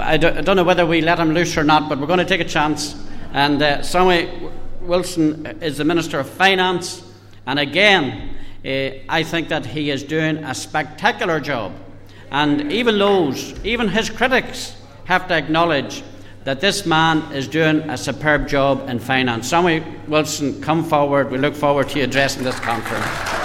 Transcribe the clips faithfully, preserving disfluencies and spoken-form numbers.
I, do, I don't know whether we let him loose or not, but we're going to take a chance. And uh, Sammy Wilson is the Minister of Finance, and again, uh, I think that he is doing a spectacular job. And even those, even his critics, have to acknowledge that this man is doing a superb job in finance. Sammy Wilson, come forward. We look forward to you addressing this conference.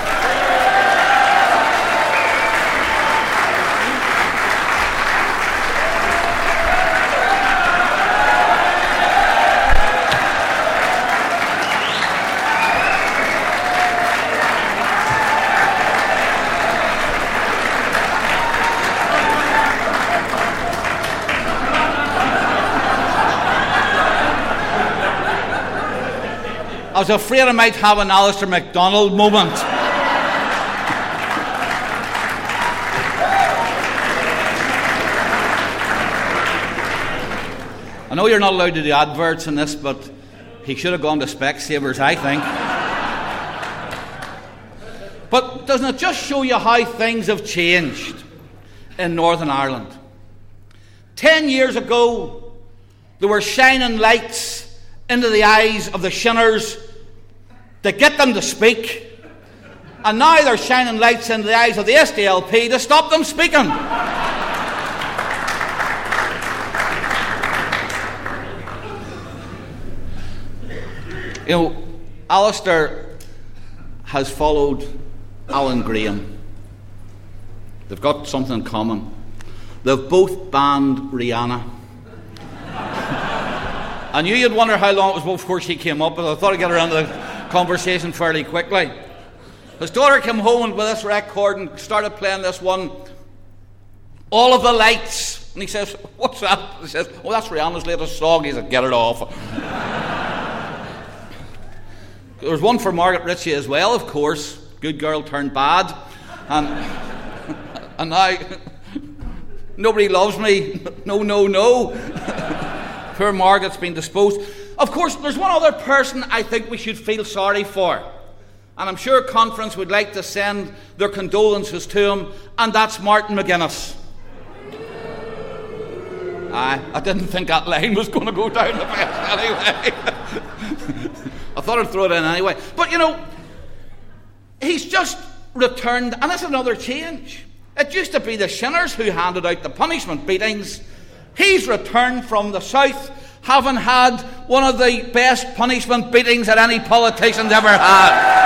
I was afraid I might have an Alistair MacDonald moment. I know you're not allowed to do adverts in this, but he should have gone to Specsavers, I think. But doesn't it just show you how things have changed in Northern Ireland? Ten years ago, there were shining lights into the eyes of the Shinners to get them to speak, and now they're shining lights into the eyes of the S D L P to stop them speaking. You know, Alistair has followed Alan Graham. They've got something in common. They've both banned Rihanna. I knew you'd wonder how long it was before she came up, but I thought I'd get around to the conversation fairly quickly. His daughter came home with this record and started playing this one, All of the Lights. And he says, "What's that?" He says, "Oh, that's Rihanna's latest song." He said, "Get it off." There was one for Margaret Ritchie as well, of course. Good girl turned bad. And, and now, nobody loves me. No, no, no. Poor Margaret's been disposed. Of course, there's one other person I think we should feel sorry for. And I'm sure Conference would like to send their condolences to him, and that's Martin McGuinness. Aye, I didn't think that line was going to go down the best anyway. I thought I'd throw it in anyway. But, you know, he's just returned, and that's another change. It used to be the Shinners who handed out the punishment beatings. He's returned from the south, having had one of the best punishment beatings that any politician's ever had.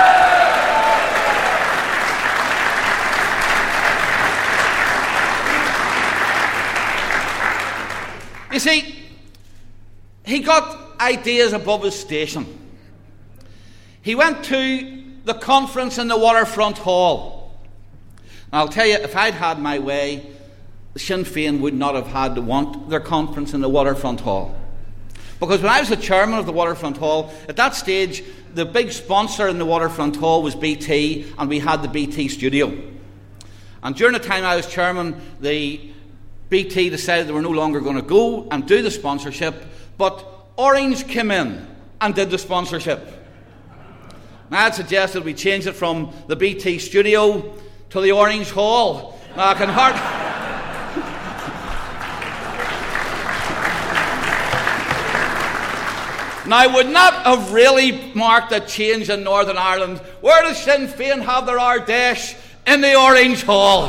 You see, he got ideas above his station. He went to the conference in the Waterfront Hall. And I'll tell you, if I'd had my way, Sinn Féin would not have had to want their conference in the Waterfront Hall. Because when I was the chairman of the Waterfront Hall, at that stage, the big sponsor in the Waterfront Hall was B T, and we had the B T studio. And during the time I was chairman, the B T decided they were no longer going to go and do the sponsorship, but Orange came in and did the sponsorship. And I had suggested we change it from the B T studio to the Orange Hall. Now, I can hardly... Now, would not have really marked a change in Northern Ireland. Where does Sinn Féin have their Ardèche? In the Orange Hall.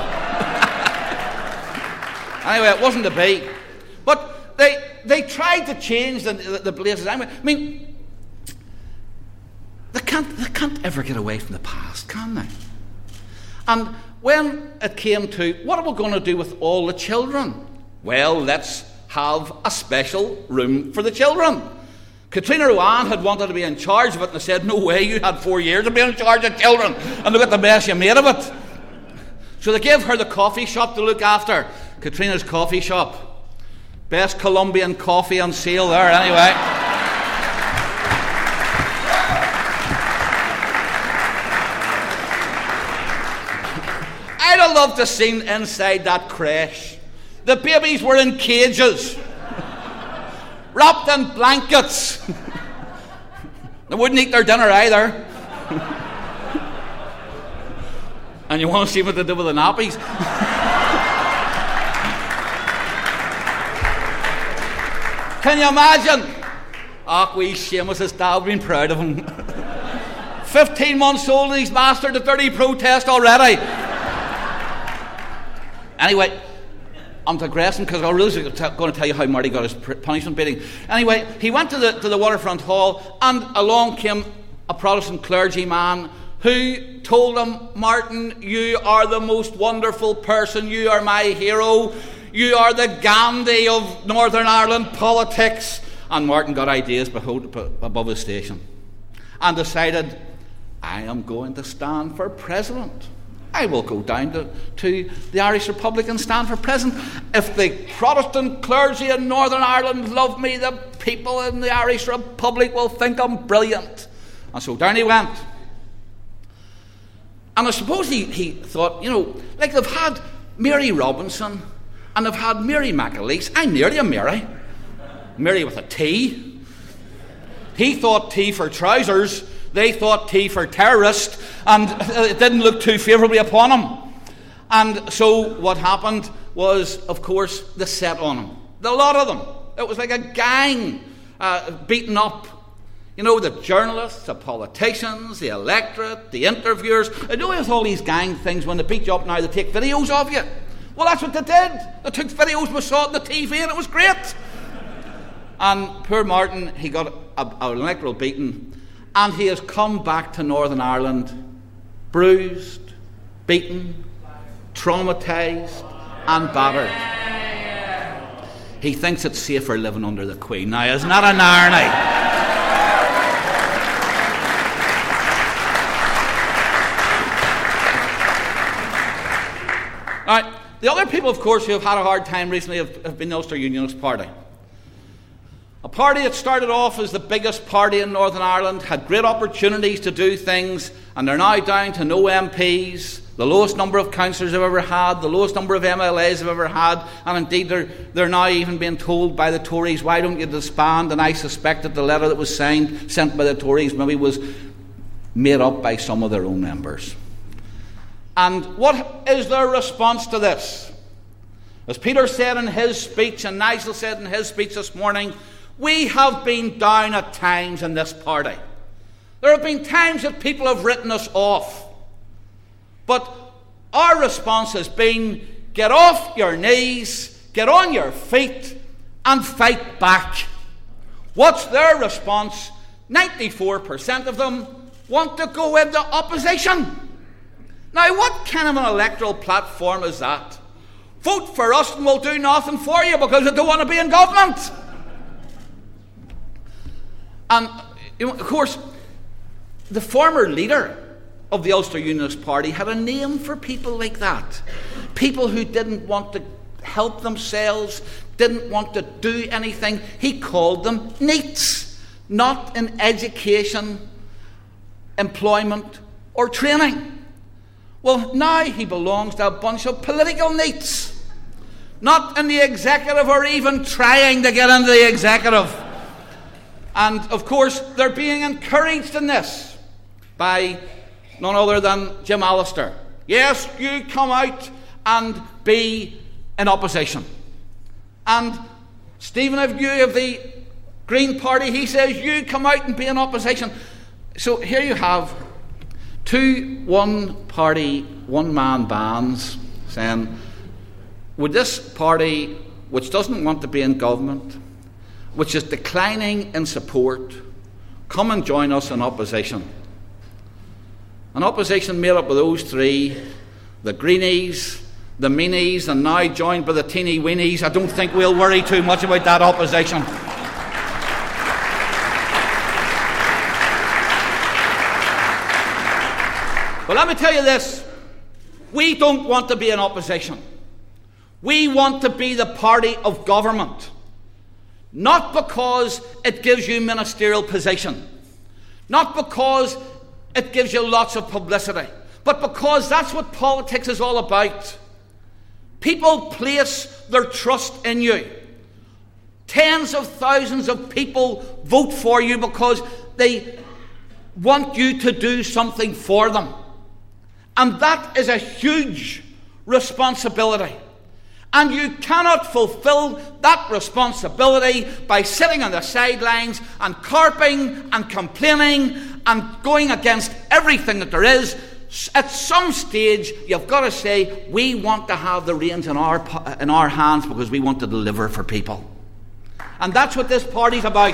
Anyway, it wasn't to be. But they they tried to change the, the, the places. I mean, they can't, they can't ever get away from the past, can they? And when it came to, what are we going to do with all the children? Well, let's have a special room for the children. Katrina Rowan had wanted to be in charge of it, and they said, "No way, you had four years to be in charge of children, and look at the mess you made of it." So they gave her the coffee shop to look after. Katrina's coffee shop. Best Colombian coffee on sale there, anyway. I'd have loved to have seen inside that creche. The babies were in cages, wrapped in blankets. They wouldn't eat their dinner either. And you want to see what they do with the nappies? Can you imagine? Ah, wee Seamus, his dad been proud of him. Fifteen months old and he's mastered the dirty protest already. Anyway, I'm digressing because I was really going to tell you how Marty got his punishment beating. Anyway, he went to the to the Waterfront Hall, and along came a Protestant clergyman who told him, Martin, you are the most wonderful person. You are my hero. You are the Gandhi of Northern Ireland politics. And Martin got ideas above his station and decided, I am going to stand for president. I will go down to, to the Irish Republic and stand for president. If the Protestant clergy in Northern Ireland love me, the people in the Irish Republic will think I'm brilliant. And so down he went. And I suppose he, he thought, you know, like they've had Mary Robinson and they've had Mary McAleese. I'm nearly a Mary. Mary with a T. He thought T for trousers. They thought T for terrorist, and it didn't look too favourably upon him. And so what happened was, of course, the set on him. A lot of them. It was like a gang uh, beaten up. You know, the journalists, the politicians, the electorate, the interviewers. You know, with all these gang things, when they beat you up now, they take videos of you. Well, that's what they did. They took videos, we saw it on the T V, and it was great. And poor Martin, he got an electoral beating. And he has come back to Northern Ireland bruised, beaten, traumatised and battered. He thinks it's safer living under the Queen. Now, isn't that an irony? Now, the other people, of course, who have had a hard time recently have, have been the Ulster Unionist Party. A party that started off as the biggest party in Northern Ireland, had great opportunities to do things, and they're now down to no M Ps, the lowest number of councillors they've ever had, the lowest number of M L As they've ever had, and indeed they're, they're now even being told by the Tories, why don't you disband? And I suspect that the letter that was signed, sent by the Tories, maybe was made up by some of their own members. And what is their response to this? As Peter said in his speech, and Nigel said in his speech this morning, we have been down at times in this party. There have been times that people have written us off. But our response has been, get off your knees, get on your feet, and fight back. What's their response? ninety-four percent of them want to go into opposition. Now, what kind of an electoral platform is that? Vote for us and we'll do nothing for you because we don't want to be in government. And, you know, of course, the former leader of the Ulster Unionist Party had a name for people like that. People who didn't want to help themselves, didn't want to do anything. He called them NEETs, not in education, employment, or training. Well, now he belongs to a bunch of political NEETs, not in the executive or even trying to get into the executive. And, of course, they're being encouraged in this by none other than Jim Allister. Yes, you come out and be in opposition. And Stephen Agnew of the Green Party, he says, you come out and be in opposition. So here you have two one-party, one-man bands saying, would this party, which doesn't want to be in government, which is declining in support, come and join us in opposition? An opposition made up of those three, the Greenies, the Meanies, and now joined by the Teeny Weenies. I don't think we'll worry too much about that opposition. But let me tell you this, we don't want to be in opposition. We want to be the party of government. Not because it gives you ministerial position, not because it gives you lots of publicity, but because that's what politics is all about. People place their trust in you. Tens of thousands of people vote for you because they want you to do something for them. And that is a huge responsibility. And you cannot fulfill that responsibility by sitting on the sidelines and carping and complaining and going against everything that there is. At some stage, you've got to say, we want to have the reins in our, in our hands because we want to deliver for people. And that's what this party's about.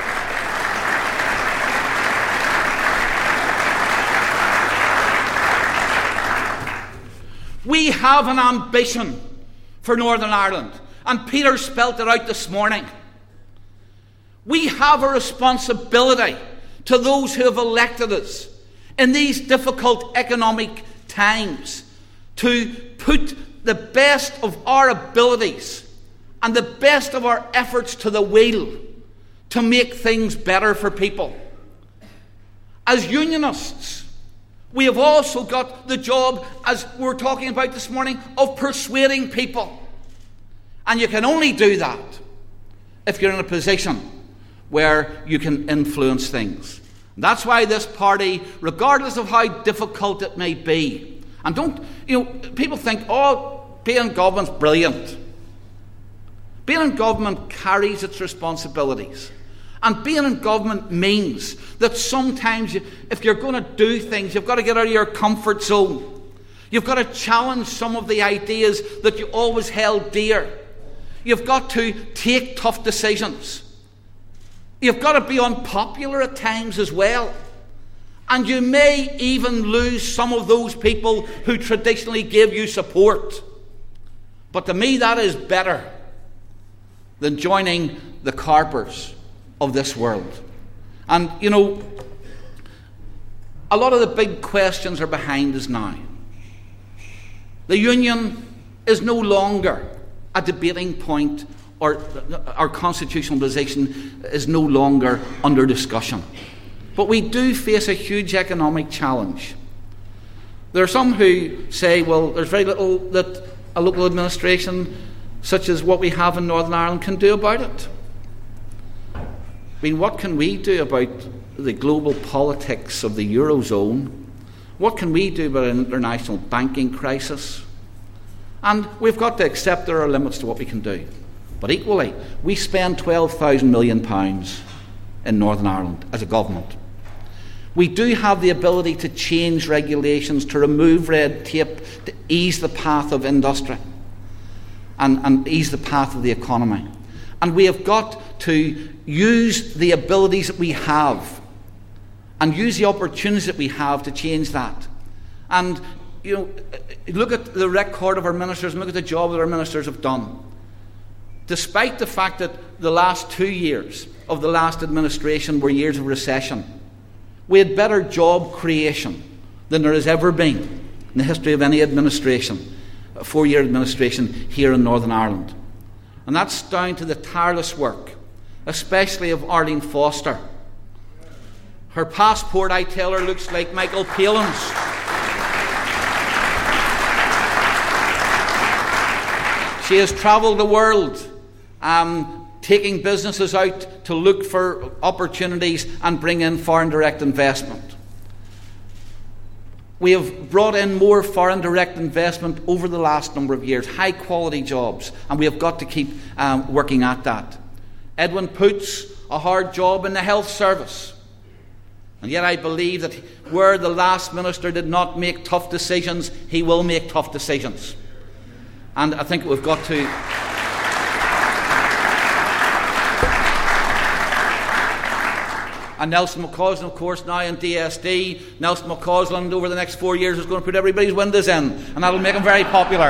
We have an ambition for Northern Ireland, and Peter spelt it out this morning. We have a responsibility to those who have elected us in these difficult economic times to put the best of our abilities and the best of our efforts to the wheel to make things better for people. As unionists, we have also got the job, as we're talking about this morning, of persuading people. And you can only do that if you're in a position where you can influence things. That's why this party, regardless of how difficult it may be, and don't, you know, people think, oh, being in government's brilliant. Being in government carries its responsibilities. And being in government means that sometimes, you, if you're going to do things, you've got to get out of your comfort zone. You've got to challenge some of the ideas that you always held dear. You've got to take tough decisions. You've got to be unpopular at times as well. And you may even lose some of those people who traditionally gave you support. But to me, that is better than joining the carpers of this world. And, you know, a lot of the big questions are behind us now. The union is no longer a debating point, or our constitutional position is no longer under discussion. But we do face a huge economic challenge. There are some who say, well, there's very little that a local administration such as what we have in Northern Ireland can do about it. I mean, what can we do about the global politics of the Eurozone? What can we do about an international banking crisis? And we've got to accept there are limits to what we can do. But equally, we spend twelve thousand million pounds in Northern Ireland as a government. We do have the ability to change regulations, to remove red tape, to ease the path of industry and, and ease the path of the economy. And we have got to use the abilities that we have and use the opportunities that we have to change that. And, you know, look at the record of our ministers and look at the job that our ministers have done. Despite the fact that the last two years of the last administration were years of recession, we had better job creation than there has ever been in the history of any administration, a four-year administration here in Northern Ireland. And that's down to the tireless work, especially of Arlene Foster. Her passport, I tell her, looks like Michael Palin's. She has travelled the world, um, taking businesses out to look for opportunities and bring in foreign direct investment. We have brought in more foreign direct investment over the last number of years, high quality jobs, and we have got to keep um, working at that. Edwin puts a hard job in the health service. And yet I believe that where the last minister did not make tough decisions, he will make tough decisions. And I think we've got to... And Nelson McCausland, of course, now in D S D. Nelson McCausland, over the next four years, is going to put everybody's windows in. And that'll make him very popular.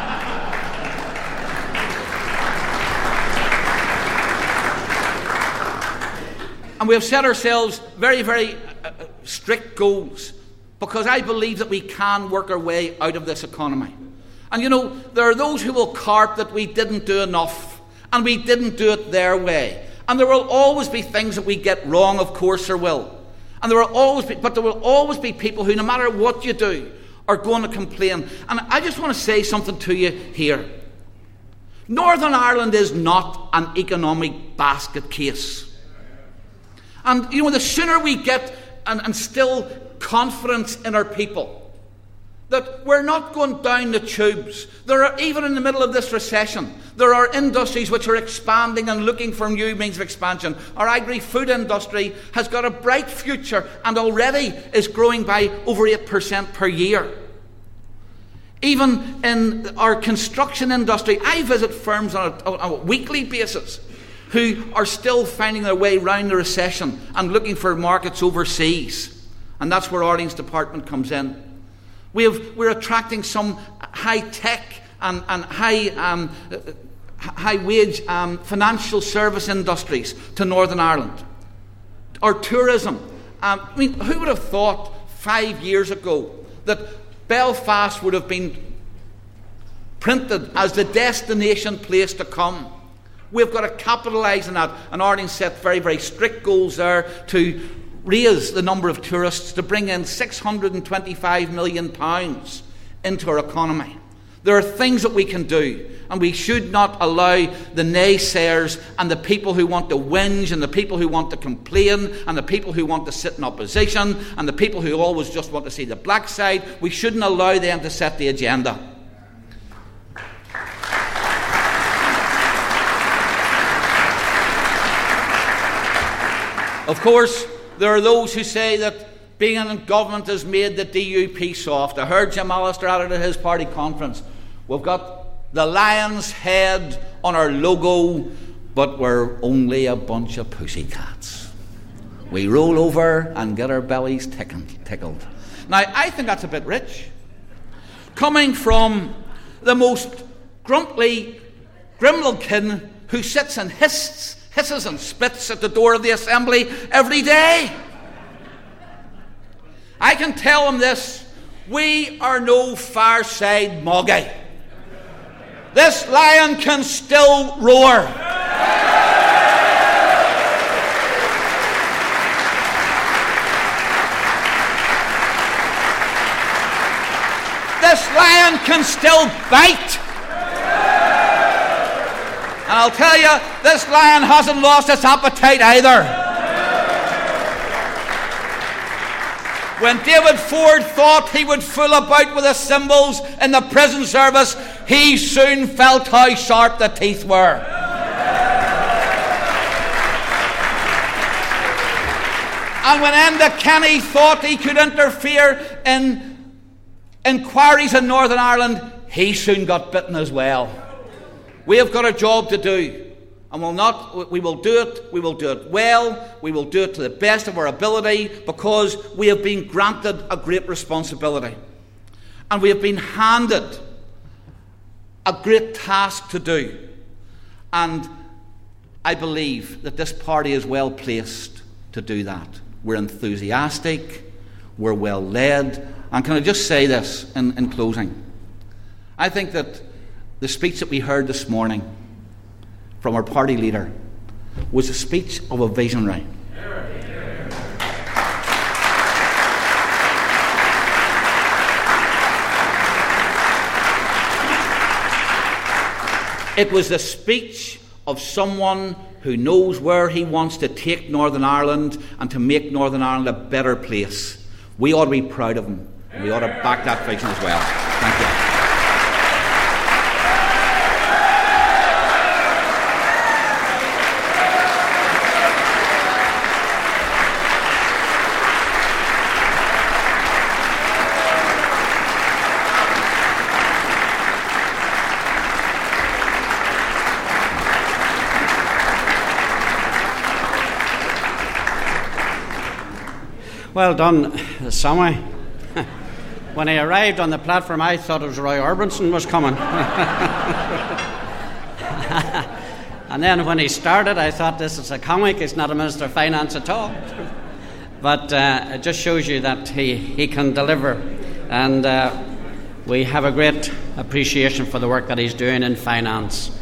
And we have set ourselves very, very uh, strict goals, because I believe that we can work our way out of this economy. And you know, there are those who will carp that we didn't do enough, and we didn't do it their way. And there will always be things that we get wrong, of course there will. And there will always be, but there will always be people who, no matter what you do, are going to complain. And I just want to say something to you here. Northern Ireland is not an economic basket case. And, you know, the sooner we get and, and still confidence in our people, that we're not going down the tubes. There are, even in the middle of this recession, there are industries which are expanding and looking for new means of expansion. Our agri-food industry has got a bright future and already is growing by over eight percent per year. Even in our construction industry, I visit firms on a, on a weekly basis who are still finding their way around the recession and looking for markets overseas. And that's where Arlene's department comes in. We have, we're attracting some high-tech and, and high, um, high-wage um, financial service industries to Northern Ireland. Our tourism. Um, I mean, who would have thought five years ago that Belfast would have been printed as the destination place to come? We've got to capitalise on that. And Arlene set very, very strict goals there to raise the number of tourists, to bring in six hundred twenty-five million pounds into our economy. There are things that we can do, and we should not allow the naysayers and the people who want to whinge and the people who want to complain and the people who want to sit in opposition and the people who always just want to see the black side, we shouldn't allow them to set the agenda. Of course, there are those who say that being in government has made the D U P soft. I heard Jim Allister at it at his party conference. We've got the lion's head on our logo, but we're only a bunch of pussycats. We roll over and get our bellies tickled. Now, I think that's a bit rich. Coming from the most grumpy Grimmelkin who sits and hisses, hisses and spits at the door of the Assembly every day. I can tell him this: we are no far side moggy. This lion can still roar. This lion can still bite. And I'll tell you, this lion hasn't lost its appetite either. When David Ford thought he would fool about with the symbols in the prison service, he soon felt how sharp the teeth were. And when Enda Kenny thought he could interfere in inquiries in Northern Ireland, he soon got bitten as well. We have got a job to do. And we'll not, we will do it, we will do it well, we will do it to the best of our ability, because we have been granted a great responsibility. And we have been handed a great task to do. And I believe that this party is well placed to do that. We're enthusiastic, we're well led. And can I just say this in, in closing? I think that the speech that we heard this morning from our party leader was a speech of a visionary. It was the speech of someone who knows where he wants to take Northern Ireland and to make Northern Ireland a better place. We ought to be proud of him. We ought to back that vision as well. Thank you. Well done, Sammy. When I arrived on the platform, I thought it was Roy Orbison was coming. And then when he started, I thought, this is a comic, he's not a Minister of Finance at all. But uh, it just shows you that he, he can deliver. And uh, we have a great appreciation for the work that he's doing in finance.